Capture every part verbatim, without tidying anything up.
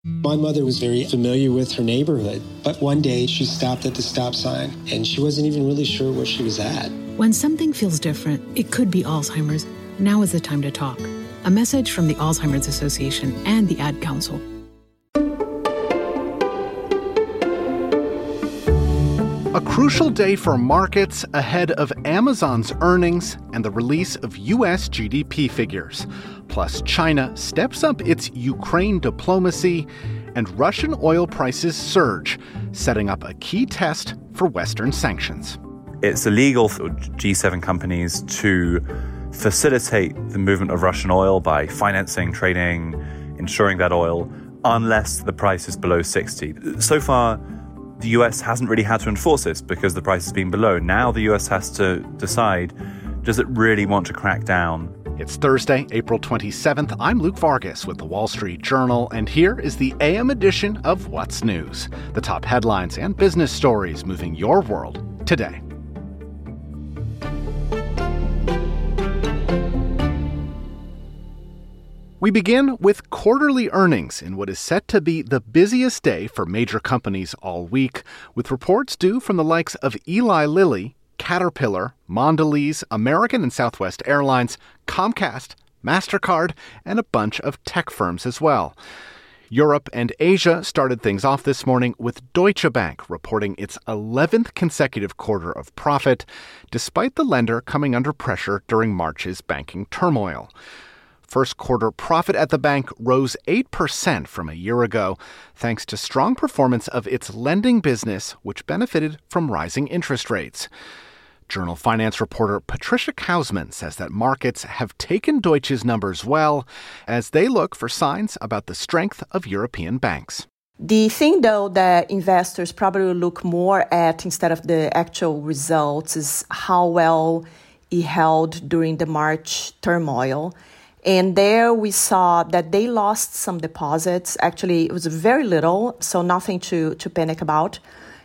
My mother was very familiar with her neighborhood, but one day she stopped at the stop sign and she wasn't even really sure where she was at. When something feels different, it could be Alzheimer's. Now is the time to talk. A message from the Alzheimer's Association and the Ad Council. A crucial day for markets ahead of Amazon's earnings and the release of U S G D P figures. Plus, China steps up its Ukraine diplomacy, and Russian oil prices surge, setting up a key test for Western sanctions. It's illegal for G seven companies to facilitate the movement of Russian oil by financing, trading, insuring that oil, unless the price is below sixty. So far, the U S hasn't really had to enforce this because the price has been below. Now the U S has to decide, does it really want to crack down? It's Thursday, April twenty-seventh. I'm Luke Vargas with The Wall Street Journal, and here is the A M edition of What's News, the top headlines and business stories moving your world today. We begin with quarterly earnings in what is set to be the busiest day for major companies all week, with reports due from the likes of Eli Lilly, Caterpillar, Mondelez, American and Southwest Airlines, Comcast, MasterCard, and a bunch of tech firms as well. Europe and Asia started things off this morning with Deutsche Bank reporting its eleventh consecutive quarter of profit, despite the lender coming under pressure during March's banking turmoil. First quarter profit at the bank rose eight percent from a year ago, thanks to strong performance of its lending business, which benefited from rising interest rates. Journal finance reporter Patricia Kausman says that markets have taken Deutsche's numbers well as they look for signs about the strength of European banks. The thing, though, that investors probably look more at instead of the actual results is how well it held during the March turmoil. And there we saw that they lost some deposits. Actually, it was very little, so nothing to, to panic about.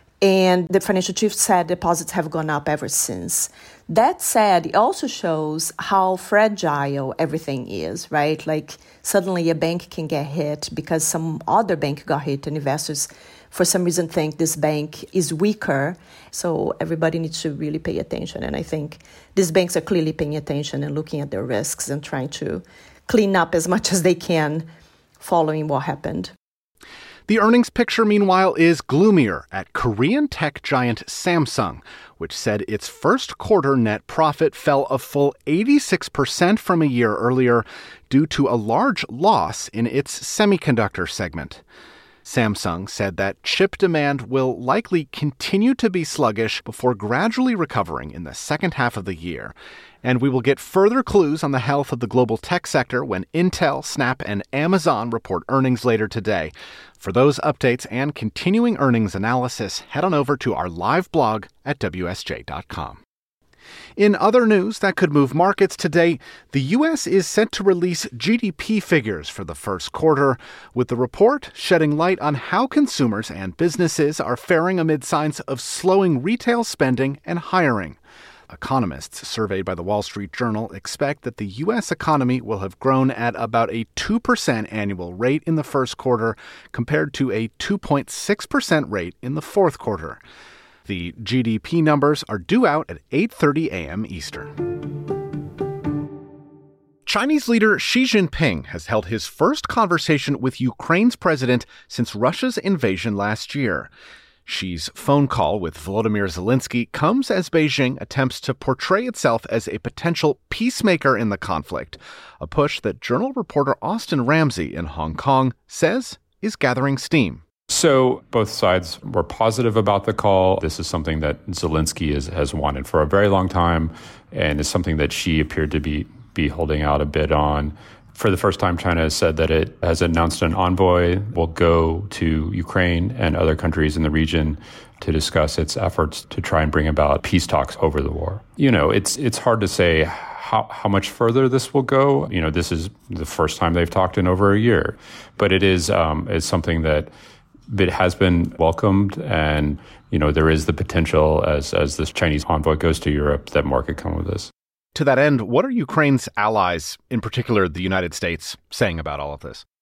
And the financial chief said deposits have gone up ever since. That said, it also shows how fragile everything is, right? Like suddenly a bank can get hit because some other bank got hit and investors for some reason think this bank is weaker. So everybody needs to really pay attention. And I think these banks are clearly paying attention and looking at their risks and trying to clean up as much as they can following what happened. The earnings picture, meanwhile, is gloomier at Korean tech giant Samsung, which said its first quarter net profit fell a full eighty-six percent from a year earlier due to a large loss in its semiconductor segment. Samsung said that chip demand will likely continue to be sluggish before gradually recovering in the second half of the year. And we will get further clues on the health of the global tech sector when Intel, Snap, and Amazon report earnings later today. For those updates and continuing earnings analysis, head on over to our live blog at W S J dot com. In other news that could move markets today, the U S is set to release G D P figures for the first quarter, with the report shedding light on how consumers and businesses are faring amid signs of slowing retail spending and hiring. Economists surveyed by the Wall Street Journal expect that the U S economy will have grown at about a two percent annual rate in the first quarter, compared to a two point six percent rate in the fourth quarter. The G D P numbers are due out at eight thirty a.m. Eastern. Chinese leader Xi Jinping has held his first conversation with Ukraine's president since Russia's invasion last year. Xi's phone call with Volodymyr Zelensky comes as Beijing attempts to portray itself as a potential peacemaker in the conflict, a push that Journal reporter Austin Ramsey in Hong Kong says is gathering steam. So both sides were positive about the call. This is something that Zelensky is, has wanted for a very long time, and is something that Xi appeared to be, be holding out a bit on. For the first time, China has said that it has announced an envoy will go to Ukraine and other countries in the region to discuss its efforts to try and bring about peace talks over the war. You know, it's it's hard to say how, how much further this will go. You know, this is the first time they've talked in over a year. But it is um, it's something that it has been welcomed, and, you know, there is the potential as as this Chinese envoy goes to Europe that more could come of this. To that end, what are Ukraine's allies, in particular the United States, saying about all of this?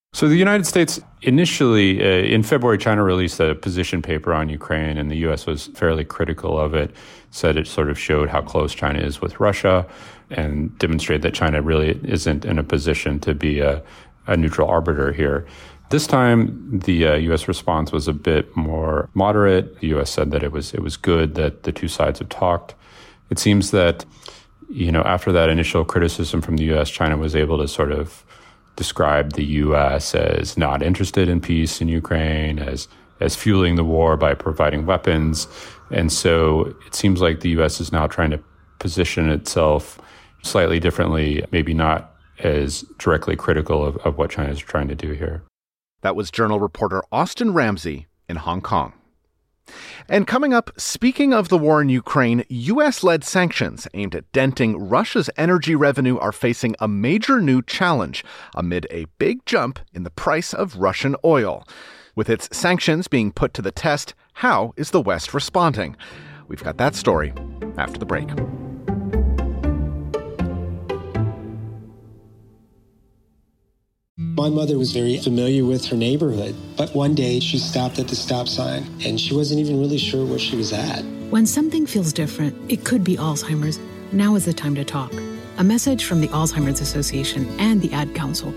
So the United States initially, uh, in February, China released a position paper on Ukraine, and the U S was fairly critical of it, said it sort of showed how close China is with Russia and demonstrated that China really isn't in a position to be a, a neutral arbiter here. This time, the uh, U S response was a bit more moderate. The U S said that it was it was good that the two sides have talked. It seems that, you know, after that initial criticism from the U S, China was able to sort of describe the U S as not interested in peace in Ukraine, as as fueling the war by providing weapons. And so it seems like the U S is now trying to position itself slightly differently, maybe not as directly critical of, of what China is trying to do here. That was journal reporter Austin Ramsey in Hong Kong. And coming up, speaking of the war in Ukraine, U S-led sanctions aimed at denting Russia's energy revenue are facing a major new challenge amid a big jump in the price of Russian oil. With its sanctions being put to the test, how is the West responding? We've got that story after the break. My mother was very familiar with her neighborhood, but one day she stopped at the stop sign and she wasn't even really sure where she was at. When something feels different, it could be Alzheimer's. Now is the time to talk. A message from the Alzheimer's Association and the Ad Council.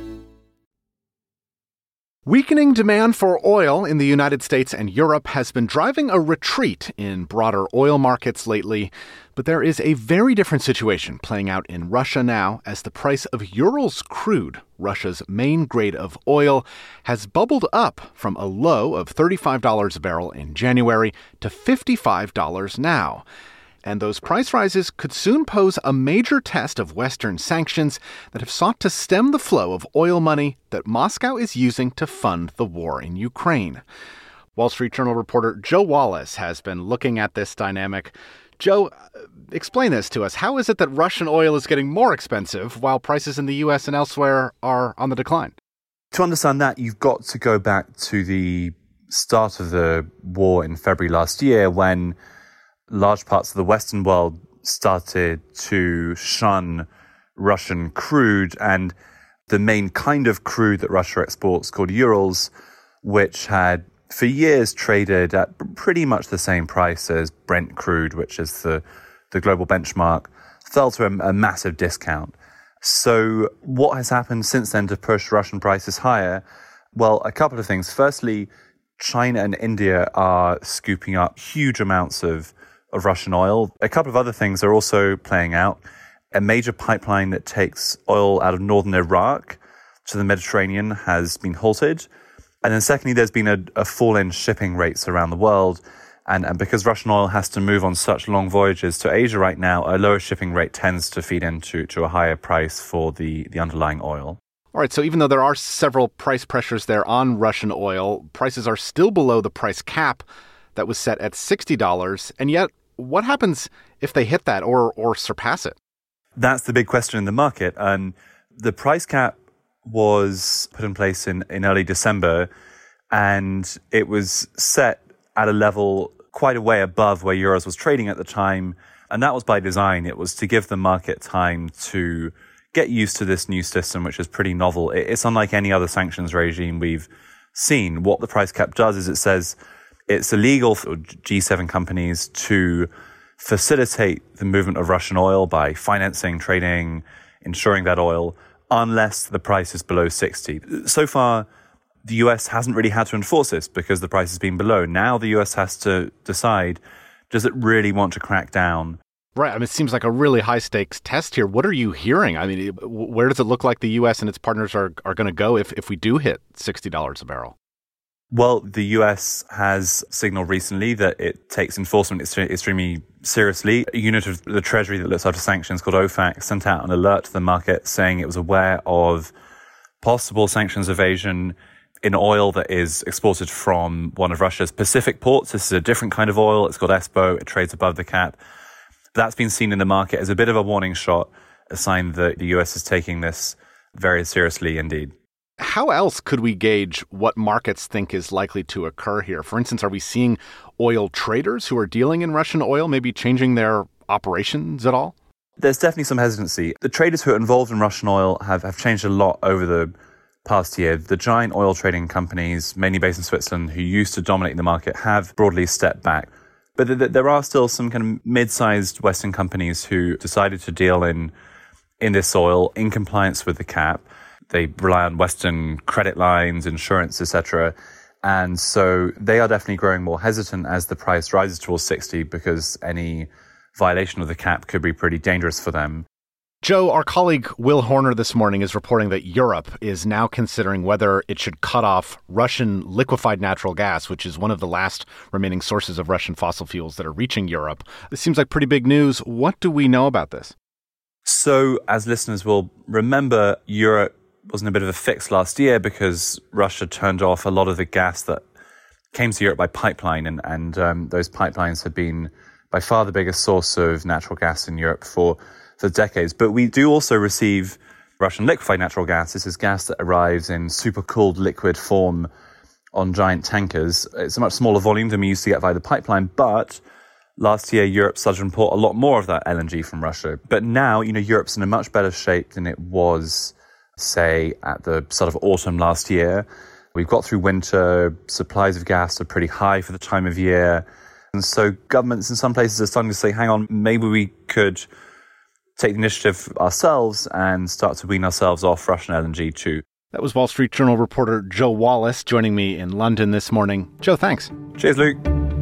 Weakening demand for oil in the United States and Europe has been driving a retreat in broader oil markets lately. But there is a very different situation playing out in Russia now as the price of Urals crude, Russia's main grade of oil, has bubbled up from a low of thirty-five dollars a barrel in January to fifty-five dollars now. And those price rises could soon pose a major test of Western sanctions that have sought to stem the flow of oil money that Moscow is using to fund the war in Ukraine. Wall Street Journal reporter Joe Wallace has been looking at this dynamic. Joe, explain this to us. How is it that Russian oil is getting more expensive while prices in the U S and elsewhere are on the decline? To understand that, you've got to go back to the start of the war in February last year when large parts of the Western world started to shun Russian crude, and the main kind of crude that Russia exports, called Urals, which had for years traded at pretty much the same price as Brent crude, which is the, the global benchmark, fell to a, a massive discount. So what has happened since then to push Russian prices higher? Well, a couple of things. Firstly, China and India are scooping up huge amounts of of Russian oil. A couple of other things are also playing out. A major pipeline that takes oil out of northern Iraq to the Mediterranean has been halted. And then secondly, there's been a, a fall in shipping rates around the world. And, and because Russian oil has to move on such long voyages to Asia right now, a lower shipping rate tends to feed into to a higher price for the, the underlying oil. All right, so even though there are several price pressures there on Russian oil, prices are still below the price cap that was set at sixty dollars. And yet, what happens if they hit that or or surpass it? That's the big question in the market. Um, the price cap was put in place in, in early December, and it was set at a level quite a way above where Urals was trading at the time. And that was by design. It was to give the market time to get used to this new system, which is pretty novel. It's unlike any other sanctions regime we've seen. What the price cap does is it says it's illegal for G seven companies to facilitate the movement of Russian oil by financing, trading, insuring that oil, unless the price is below sixty. So far, the U S hasn't really had to enforce this because the price has been below. Now the U S has to decide, does it really want to crack down? Right. I mean, it seems like a really high-stakes test here. What are you hearing? I mean, where does it look like the U S and its partners are, are going to go if, if we do hit sixty dollars a barrel? Well, the U S has signaled recently that it takes enforcement extremely seriously. A unit of the Treasury that looks after sanctions called O FAC sent out an alert to the market saying it was aware of possible sanctions evasion in oil that is exported from one of Russia's Pacific ports. This is a different kind of oil. It's called E S P O. It trades above the cap. That's been seen in the market as a bit of a warning shot, a sign that the U S is taking this very seriously indeed. How else could we gauge what markets think is likely to occur here? For instance, are we seeing oil traders who are dealing in Russian oil maybe changing their operations at all? There's definitely some hesitancy. The traders who are involved in Russian oil have, have changed a lot over the past year, the giant oil trading companies, mainly based in Switzerland, who used to dominate the market, have broadly stepped back. But th- th- there are still some kind of mid-sized Western companies who decided to deal in in this oil in compliance with the cap. They rely on Western credit lines, insurance, et cetera. And so they are definitely growing more hesitant as the price rises towards sixty, because any violation of the cap could be pretty dangerous for them. Joe, our colleague Will Horner this morning is reporting that Europe is now considering whether it should cut off Russian liquefied natural gas, which is one of the last remaining sources of Russian fossil fuels that are reaching Europe. This seems like pretty big news. What do we know about this? So, as listeners will remember, Europe was in a bit of a fix last year because Russia turned off a lot of the gas that came to Europe by pipeline, and, and um, those pipelines have been by far the biggest source of natural gas in Europe for for decades. But we do also receive Russian liquefied natural gas. This is gas that arrives in super-cooled liquid form on giant tankers. It's a much smaller volume than we used to get via the pipeline, but last year Europe started to import a lot more of that L N G from Russia. But now, you know, Europe's in a much better shape than it was, say, at the sort of autumn last year. We've got through winter, supplies of gas are pretty high for the time of year. And so governments in some places are starting to say, hang on, maybe we could take the initiative ourselves and start to wean ourselves off Russian L N G too. That was Wall Street Journal reporter Joe Wallace joining me in London this morning. Joe, thanks. Cheers, Luke.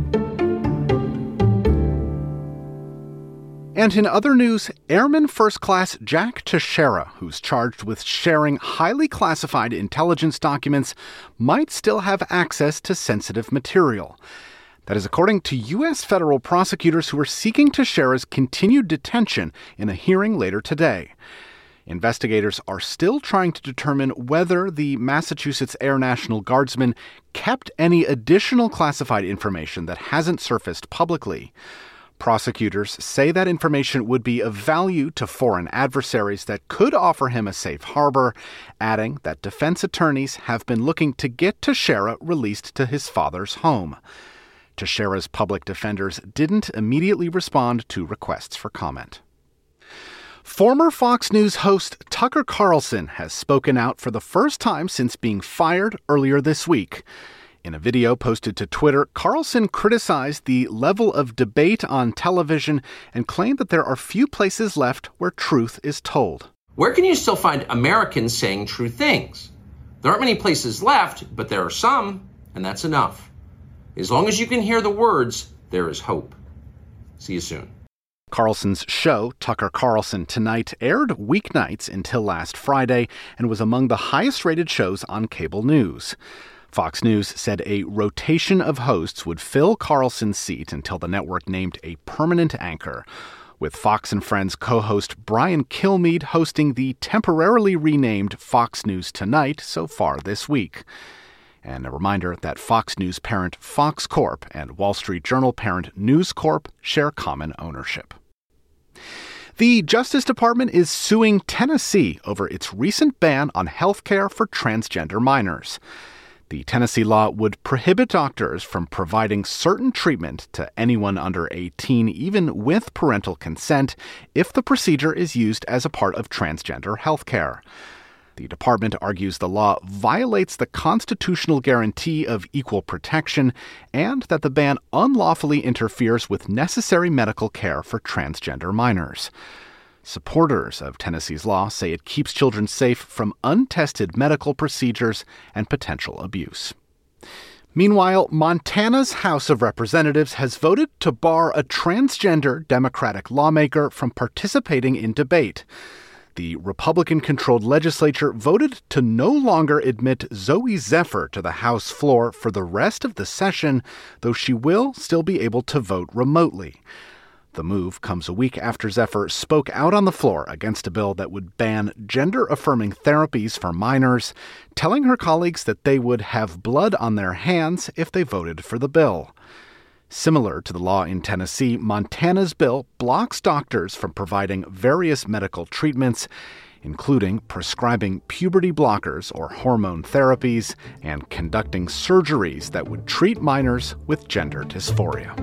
And in other news, Airman First Class Jack Teixeira, who's charged with sharing highly classified intelligence documents, might still have access to sensitive material. That is according to U S federal prosecutors who are seeking Teixeira's continued detention in a hearing later today. Investigators are still trying to determine whether the Massachusetts Air National Guardsman kept any additional classified information that hasn't surfaced publicly. Prosecutors say that information would be of value to foreign adversaries that could offer him a safe harbor, adding that defense attorneys have been looking to get Teixeira released to his father's home. Teixeira's public defenders didn't immediately respond to requests for comment. Former Fox News host Tucker Carlson has spoken out for the first time since being fired earlier this week. In a video posted to Twitter, Carlson criticized the level of debate on television and claimed that there are few places left where truth is told. Where can you still find Americans saying true things? There aren't many places left, but there are some, and that's enough. As long as you can hear the words, there is hope. See you soon. Carlson's show, Tucker Carlson Tonight, aired weeknights until last Friday and was among the highest-rated shows on cable news. Fox News said a rotation of hosts would fill Carlson's seat until the network named a permanent anchor, with Fox and Friends co-host Brian Kilmeade hosting the temporarily renamed Fox News Tonight so far this week. And a reminder that Fox News parent Fox Corp and Wall Street Journal parent News Corp share common ownership. The Justice Department is suing Tennessee over its recent ban on health care for transgender minors. The Tennessee law would prohibit doctors from providing certain treatment to anyone under eighteen, even with parental consent, if the procedure is used as a part of transgender health care. The department argues the law violates the constitutional guarantee of equal protection and that the ban unlawfully interferes with necessary medical care for transgender minors. Supporters of Tennessee's law say it keeps children safe from untested medical procedures and potential abuse. Meanwhile, Montana's House of Representatives has voted to bar a transgender Democratic lawmaker from participating in debate. The Republican-controlled legislature voted to no longer admit Zoe Zephyr to the House floor for the rest of the session, though she will still be able to vote remotely. The move comes a week after Zephyr spoke out on the floor against a bill that would ban gender-affirming therapies for minors, telling her colleagues that they would have blood on their hands if they voted for the bill. Similar to the law in Tennessee, Montana's bill blocks doctors from providing various medical treatments, including prescribing puberty blockers or hormone therapies and conducting surgeries that would treat minors with gender dysphoria.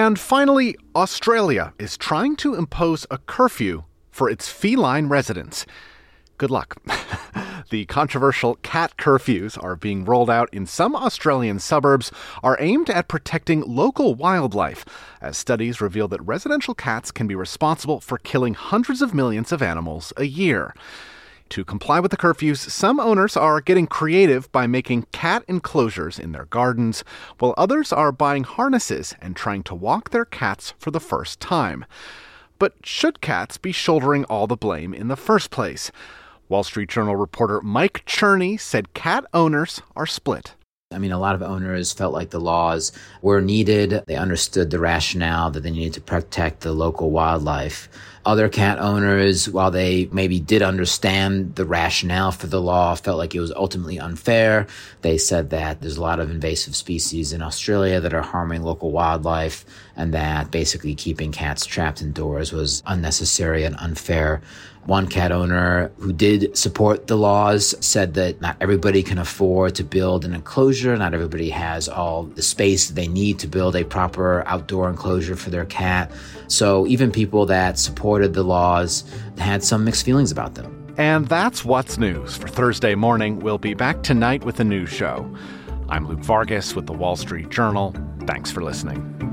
And finally, Australia is trying to impose a curfew for its feline residents. Good luck. The controversial cat curfews are being rolled out in some Australian suburbs are aimed at protecting local wildlife, as studies reveal that residential cats can be responsible for killing hundreds of millions of animals a year. To comply with the curfews, some owners are getting creative by making cat enclosures in their gardens, while others are buying harnesses and trying to walk their cats for the first time. But should cats be shouldering all the blame in the first place? Wall Street Journal reporter Mike Cherney said cat owners are split. I mean, a lot of owners felt like the laws were needed. They understood the rationale that they needed to protect the local wildlife. Other cat owners, while they maybe did understand the rationale for the law, felt like it was ultimately unfair. They said that there's a lot of invasive species in Australia that are harming local wildlife, and that basically keeping cats trapped indoors was unnecessary and unfair. One cat owner who did support the laws said that not everybody can afford to build an enclosure. Not everybody has all the space that they need to build a proper outdoor enclosure for their cat. So even people that supported the laws had some mixed feelings about them. And that's What's News for Thursday morning. We'll be back tonight with a news show. I'm Luke Vargas with the Wall Street Journal. Thanks for listening.